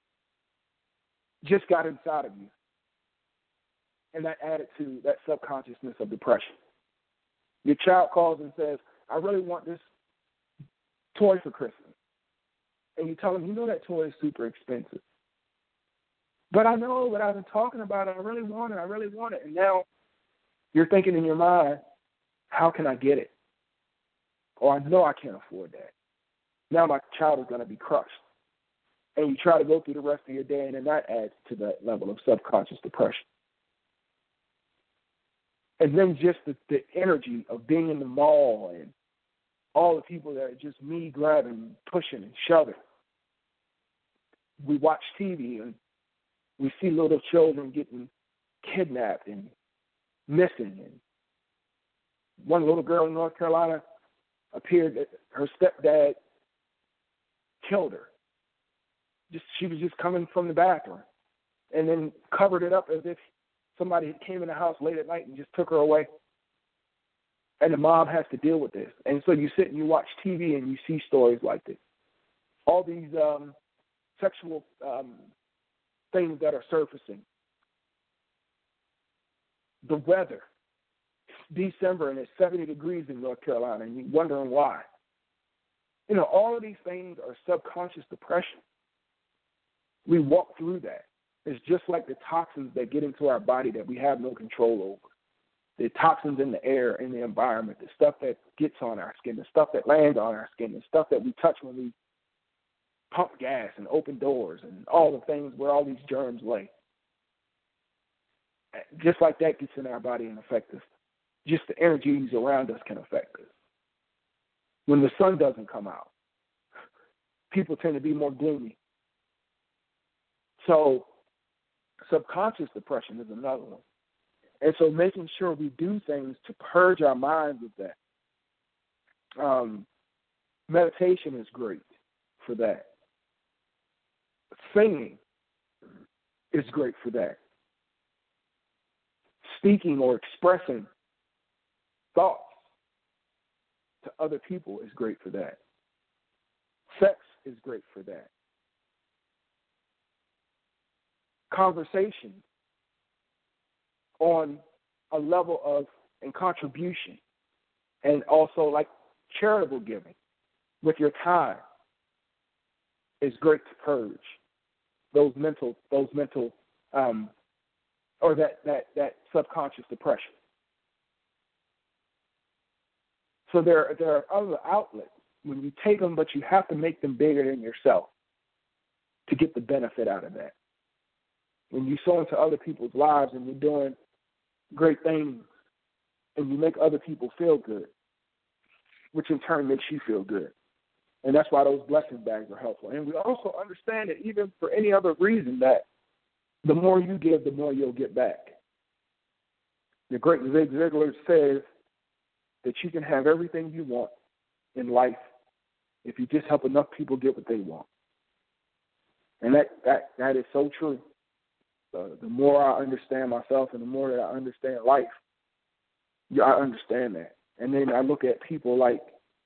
just got inside of you. And that added to that subconsciousness of depression. Your child calls and says, "I really want this toy for Christmas." And you tell them, that toy is super expensive. But I know, but I've been talking about it. I really want it. And now you're thinking in your mind, how can I get it? Or I know I can't afford that. Now my child is going to be crushed. And you try to go through the rest of your day, and then that adds to that level of subconscious depression. And then just the energy of being in the mall and all the people that are just me grabbing, pushing, and shoving. We watch TV, and we see little children getting kidnapped and missing. And one little girl in North Carolina appeared that her stepdad killed her. she was just coming from the bathroom, and then covered it up as if somebody came in the house late at night and just took her away. And the mom has to deal with this. And so you sit and you watch TV and you see stories like this. All these sexual things that are surfacing. The weather. December and it's 70 degrees in North Carolina and you're wondering why. You know, all of these things are subconscious depression. We walk through that. It's just like the toxins that get into our body that we have no control over. The toxins in the air, in the environment, the stuff that gets on our skin, the stuff that lands on our skin, the stuff that we touch when we pump gas and open doors and all the things where all these germs lay. Just like that gets in our body and affects us. Just the energies around us can affect us. When the sun doesn't come out, people tend to be more gloomy. So subconscious depression is another one. And so making sure we do things to purge our minds of that. Meditation is great for that. Singing is great for that. Speaking or expressing thoughts to other people is great for that. Sex is great for that. Conversation on a level of and contribution, and also like charitable giving with your time is great to purge those mental or that subconscious depression. So there are other outlets when you take them, but you have to make them bigger than yourself to get the benefit out of that. When you sow into other people's lives and you're doing great things and you make other people feel good, which in turn makes you feel good. And that's why those blessing bags are helpful. And we also understand that even for any other reason that the more you give, the more you'll get back. The great Zig Ziglar says that you can have everything you want in life if you just help enough people get what they want. And that is so true. The more I understand myself and the more that I understand life, I understand that. And then I look at people like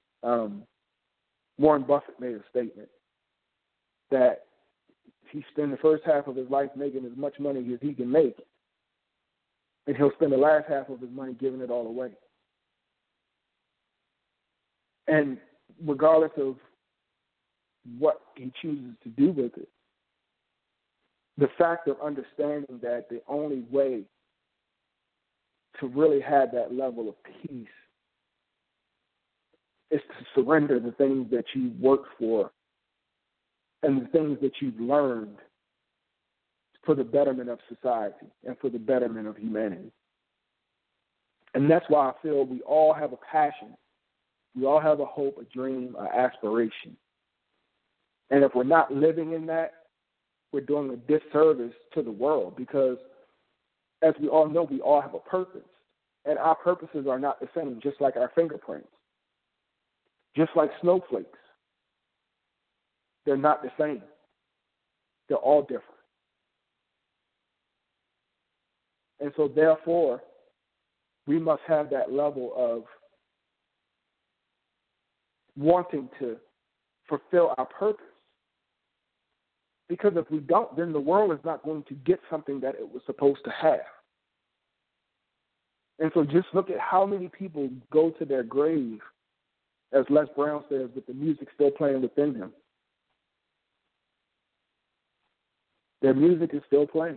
Warren Buffett made a statement that he spend the first half of his life making as much money as he can make, and he'll spend the last half of his money giving it all away. And regardless of what he chooses to do with it, the fact of understanding that the only way to really have that level of peace is to surrender the things that you worked for and the things that you've learned for the betterment of society and for the betterment of humanity. And that's why I feel we all have a passion. We all have a hope, a dream, an aspiration. And if we're not living in that, we're doing a disservice to the world because, as we all know, we all have a purpose. And our purposes are not the same, just like our fingerprints. Just like snowflakes. They're not the same. They're all different. And so, therefore, we must have that level of wanting to fulfill our purpose. Because if we don't, then the world is not going to get something that it was supposed to have. And so just look at how many people go to their grave, as Les Brown says, with the music still playing within them. Their music is still playing.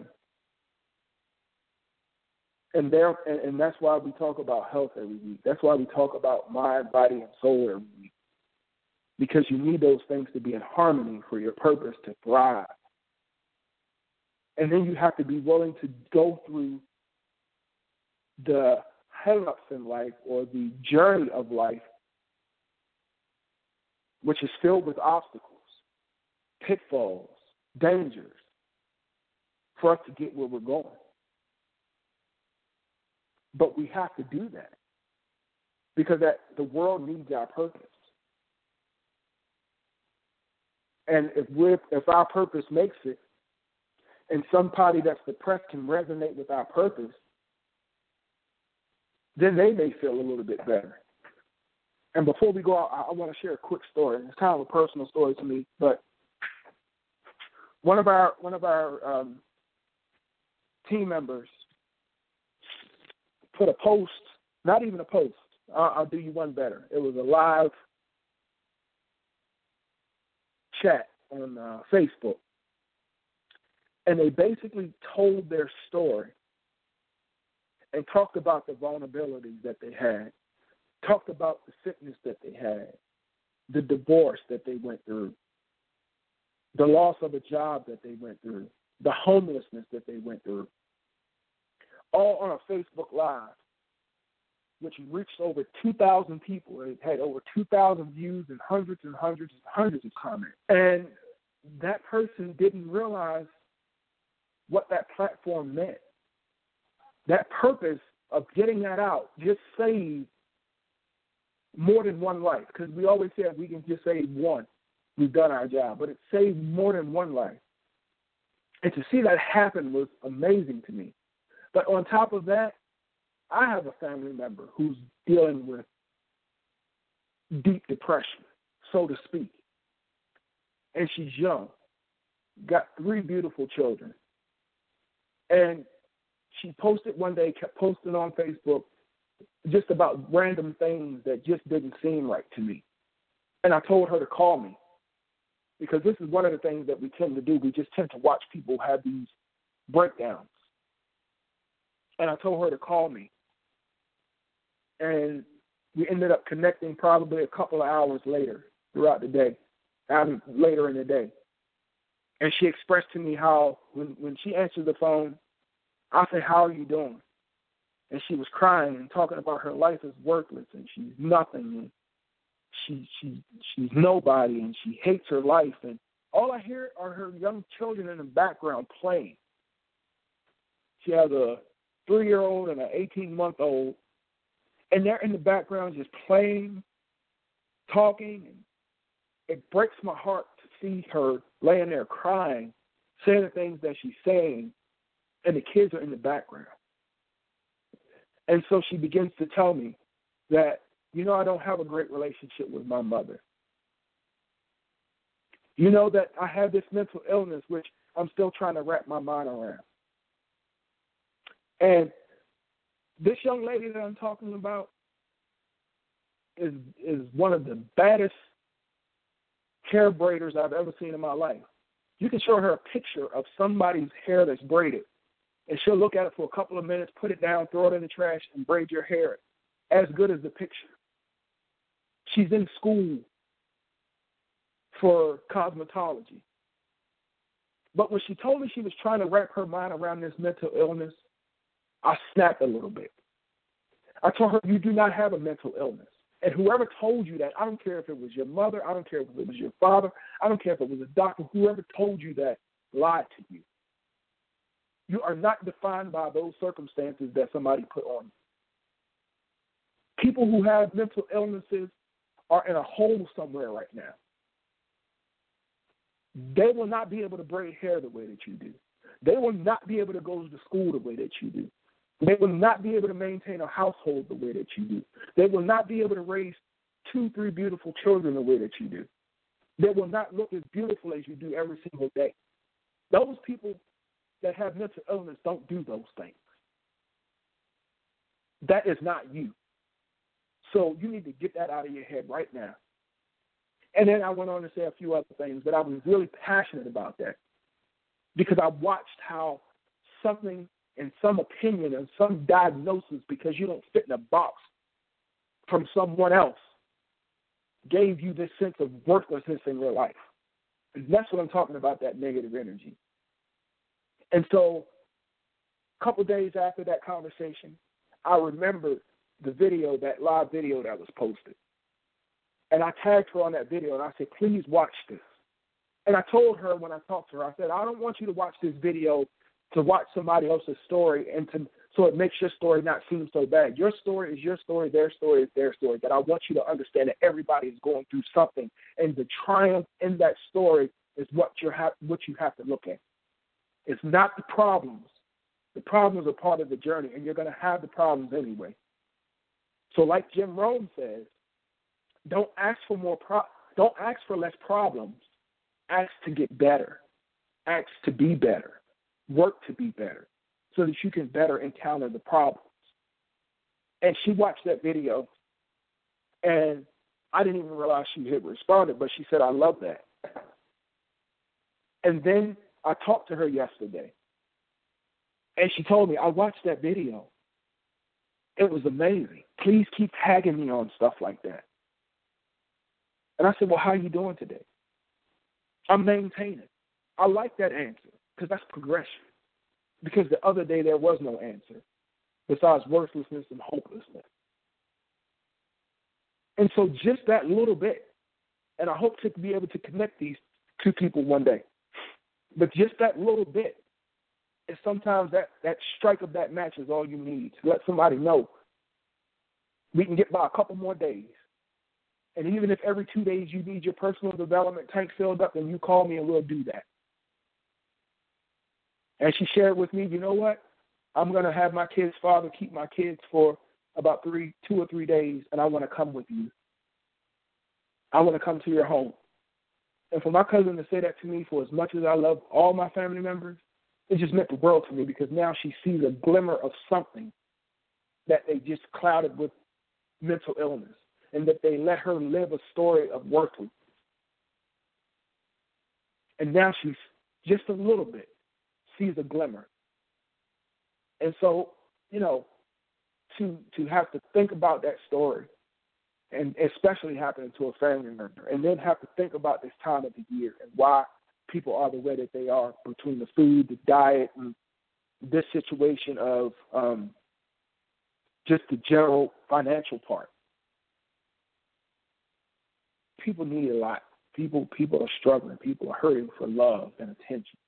And that's why we talk about health every week. That's why we talk about mind, body, and soul every week. Because you need those things to be in harmony for your purpose to thrive. And then you have to be willing to go through the hang-ups in life or the journey of life, which is filled with obstacles, pitfalls, dangers, for us to get where we're going. But we have to do that because the world needs our purpose. And if our purpose makes it, and somebody that's depressed can resonate with our purpose, then they may feel a little bit better. And before we go out, I want to share a quick story. It's kind of a personal story to me, but one of our team members put a post, not even a post. I'll do you one better. It was a live chat on Facebook. And they basically told their story and talked about the vulnerabilities that they had, talked about the sickness that they had, the divorce that they went through, the loss of a job that they went through, the homelessness that they went through, all on a Facebook Live, which reached over 2,000 people. It had over 2,000 views and hundreds and hundreds and hundreds of comments. And that person didn't realize what that platform meant. That purpose of getting that out just saved more than one life, because we always say we can just save one. We've done our job, but it saved more than one life. And to see that happen was amazing to me. But on top of that, I have a family member who's dealing with deep depression, so to speak. And she's young, got 3 beautiful children. And she posted one day, kept posting on Facebook just about random things that just didn't seem right to me. And I told her to call me, because this is one of the things that we tend to do. We just tend to watch people have these breakdowns. And I told her to call me. And we ended up connecting probably a couple of hours later throughout the day, later in the day. And she expressed to me how when she answered the phone, I said, "How are you doing?" And she was crying and talking about her life is worthless and she's nothing and she's nobody and she hates her life. And all I hear are her young children in the background playing. She has a 3-year-old and an 18-month-old, and they're in the background just playing, talking, and it breaks my heart to see her laying there crying, saying the things that she's saying, and the kids are in the background. And so she begins to tell me that, I don't have a great relationship with my mother. That I have this mental illness, which I'm still trying to wrap my mind around. And this young lady that I'm talking about is one of the baddest hair braiders I've ever seen in my life. You can show her a picture of somebody's hair that's braided, and she'll look at it for a couple of minutes, put it down, throw it in the trash, and braid your hair as good as the picture. She's in school for cosmetology. But when she told me she was trying to wrap her mind around this mental illness, I snapped a little bit. I told her, you do not have a mental illness. And whoever told you that, I don't care if it was your mother, I don't care if it was your father, I don't care if it was a doctor, whoever told you that lied to you. You are not defined by those circumstances that somebody put on you. People who have mental illnesses are in a hole somewhere right now. They will not be able to braid hair the way that you do. They will not be able to go to school the way that you do. They will not be able to maintain a household the way that you do. They will not be able to raise 2-3 beautiful children the way that you do. They will not look as beautiful as you do every single day. Those people that have mental illness don't do those things. That is not you. So you need to get that out of your head right now. And then I went on to say a few other things, but I was really passionate about that because I watched how something and some opinion and some diagnosis, because you don't fit in a box from someone else, gave you this sense of worthlessness in your life. And that's what I'm talking about, that negative energy. And so a couple of days after that conversation, I remembered the video, that live video that was posted. And I tagged her on that video, and I said, please watch this. And I told her when I talked to her, I said, I don't want you to watch this video to watch somebody else's story and So it makes your story not seem so bad. Your story is your story, their story is their story. But I want you to understand that everybody is going through something, and the triumph in that story is what you have to look at. It's not the problems. The problems are part of the journey, and you're going to have the problems anyway. So, like Jim Rohn says, don't ask for don't ask for less problems. Ask to get better. Ask to be better. Work to be better, so that you can better encounter the problems. And she watched that video, and I didn't even realize she had responded, but she said, I love that. And then I talked to her yesterday, and she told me, I watched that video. It was amazing. Please keep tagging me on stuff like that. And I said, well, how are you doing today? I'm maintaining. I like that answer because that's progression. Because the other day there was no answer besides worthlessness and hopelessness. And so just that little bit, and I hope to be able to connect these two people one day, but just that little bit is sometimes that strike of that match is all you need to let somebody know we can get by a couple more days. And even if every 2 days you need your personal development tank filled up, then you call me and we'll do that. And she shared with me, you know what? I'm going to have my kid's father keep my kids for about 2 or 3 days, and I want to come with you. I want to come to your home. And for my cousin to say that to me, for as much as I love all my family members, it just meant the world to me because now she sees a glimmer of something that they just clouded with mental illness, and that they let her live a story of worthlessness. And now she's just a little bit sees a glimmer. And so, to have to think about that story, and especially happening to a family member, and then have to think about this time of the year and why people are the way that they are between the food, the diet, and this situation of just the general financial part. People need a lot. People are struggling. People are hurting for love and attention.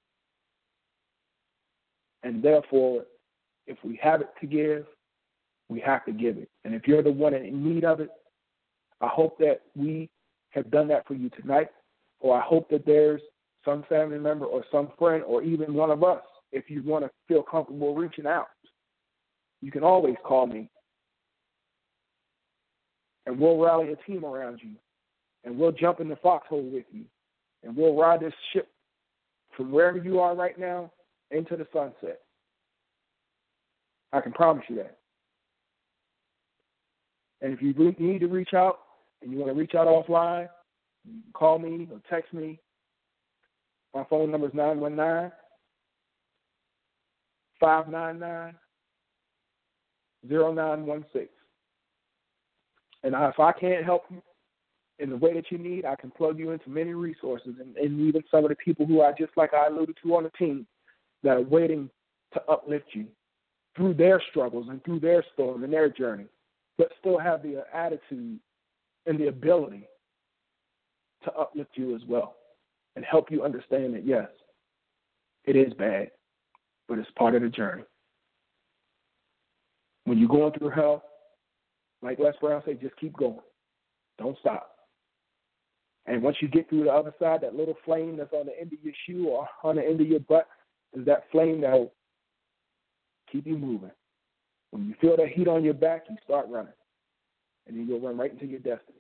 And therefore, if we have it to give, we have to give it. And if you're the one in need of it, I hope that we have done that for you tonight, or I hope that there's some family member or some friend or even one of us, if you want to feel comfortable reaching out, you can always call me, and we'll rally a team around you, and we'll jump in the foxhole with you, and we'll ride this ship from wherever you are right now into the sunset. I can promise you that. And if you need to reach out and you want to reach out offline, you can call me or text me. My phone number is 919-599-0916. And if I can't help you in the way that you need, I can plug you into many resources and even some of the people who I alluded to on the team that are waiting to uplift you through their struggles and through their storm and their journey, but still have the attitude and the ability to uplift you as well and help you understand that, yes, it is bad, but it's part of the journey. When you're going through hell, like Les Brown said, just keep going. Don't stop. And once you get through the other side, that little flame that's on the end of your shoe or on the end of your butt is that flame that will keep you moving. When you feel that heat on your back, you start running. And then you'll run right into your destiny.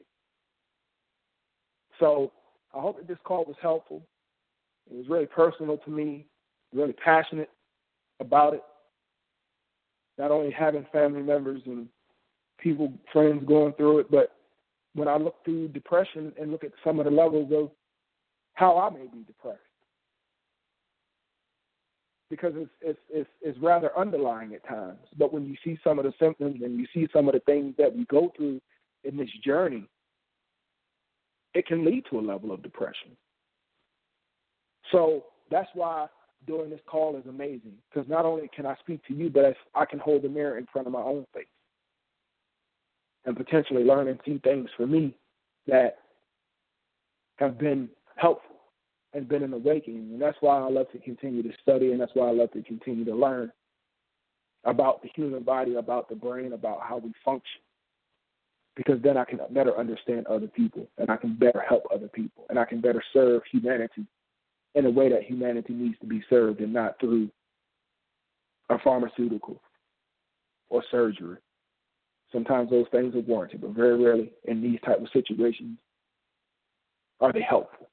So I hope that this call was helpful. It was really personal to me, really passionate about it. Not only having family members and people, friends going through it, but when I look through depression and look at some of the levels of how I may be depressed. Because it's rather underlying at times. But when you see some of the symptoms and you see some of the things that we go through in this journey, it can lead to a level of depression. So that's why doing this call is amazing, because not only can I speak to you, but I can hold the mirror in front of my own face and potentially learn and see things for me that have been helpful and been an awakening. And that's why I love to continue to study, and that's why I love to continue to learn. about the human body, about the brain, about how we function. Because then I can better understand other people, and I can better help other people, and I can better serve humanity in a way that humanity needs to be served, and not through a pharmaceutical or surgery. Sometimes those things are warranted, but very rarely in these type of situations are they helpful.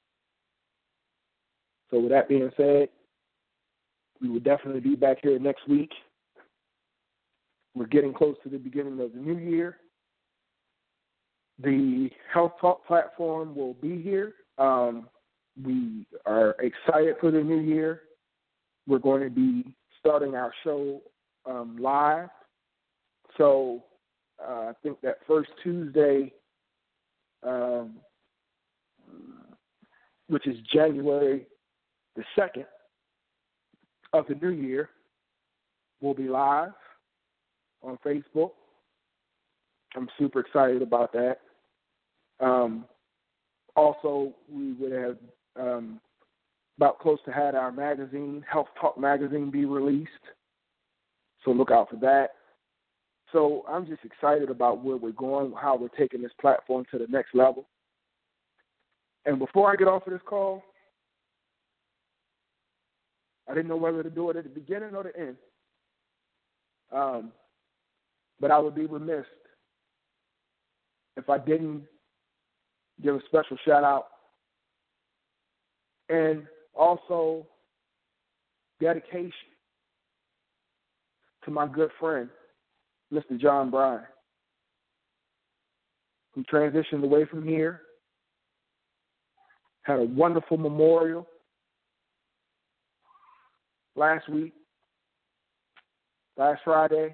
So with that being said, we will definitely be back here next week. We're getting close to the beginning of the new year. The Health Talk platform will be here. We are excited for the new year. We're going to be starting our show live. So I think that first Tuesday, which is January the 2nd of the new year, will be live on Facebook. I'm super excited about that. Also, we would have about close to had our magazine, Health Talk magazine, be released. So look out for that. So I'm just excited about where we're going, how we're taking this platform to the next level. And before I get off of this call, I didn't know whether to do it at the beginning or the end. But I would be remiss if I didn't give a special shout out and also dedication to my good friend, Mr. John Bryan, who transitioned away from here, had a wonderful memorial last Friday.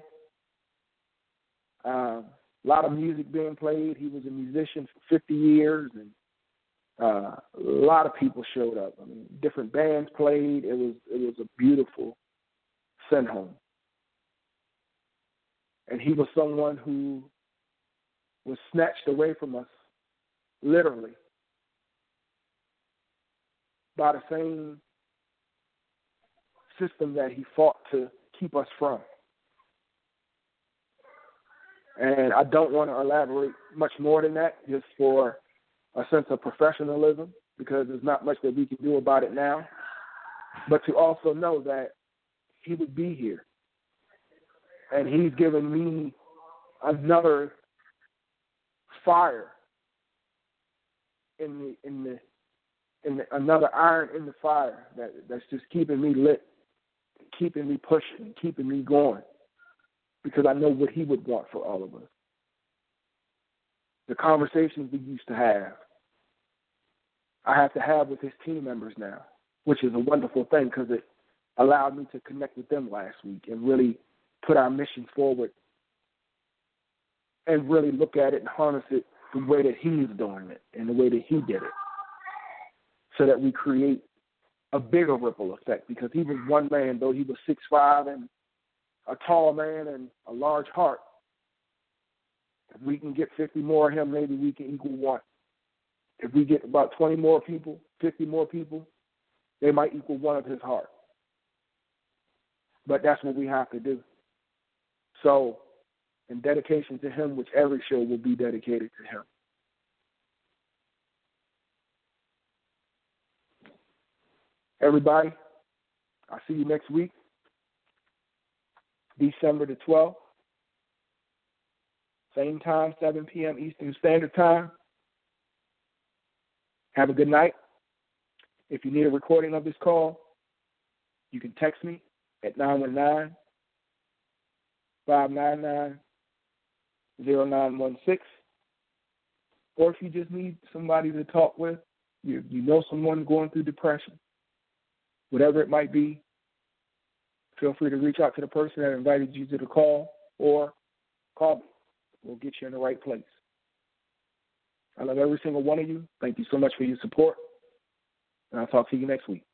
A lot of music being played. He was a musician for 50 years, and a lot of people showed up. I mean, different bands played. It was a beautiful send home. And he was someone who was snatched away from us, literally, by the same system that he fought to keep us from. And I don't want to elaborate much more than that, just for a sense of professionalism, because there's not much that we can do about it now. But to also know that he would be here. And he's given me another fire another iron in the fire that's just keeping me lit, keeping me pushing, keeping me going. Because I know what he would want for all of us. The conversations we used to have, I have to have with his team members now, which is a wonderful thing because it allowed me to connect with them last week and really put our mission forward and really look at it and harness it the way that he's doing it and the way that he did it, so that we create a bigger ripple effect. Because he was one man, though he was 6'5" and a tall man and a large heart. If we can get 50 more of him, maybe we can equal one. If we get about 20 more people, 50 more people, they might equal one of his heart. But that's what we have to do. So, in dedication to him, which every show will be dedicated to him. Everybody, I'll see you next week. December the 12th, same time, 7 p.m. Eastern Standard Time. Have a good night. If you need a recording of this call, you can text me at 919-599-0916. Or if you just need somebody to talk with, you know someone going through depression, whatever it might be, feel free to reach out to the person that invited you to the call or call me. We'll get you in the right place. I love every single one of you. Thank you so much for your support, and I'll talk to you next week.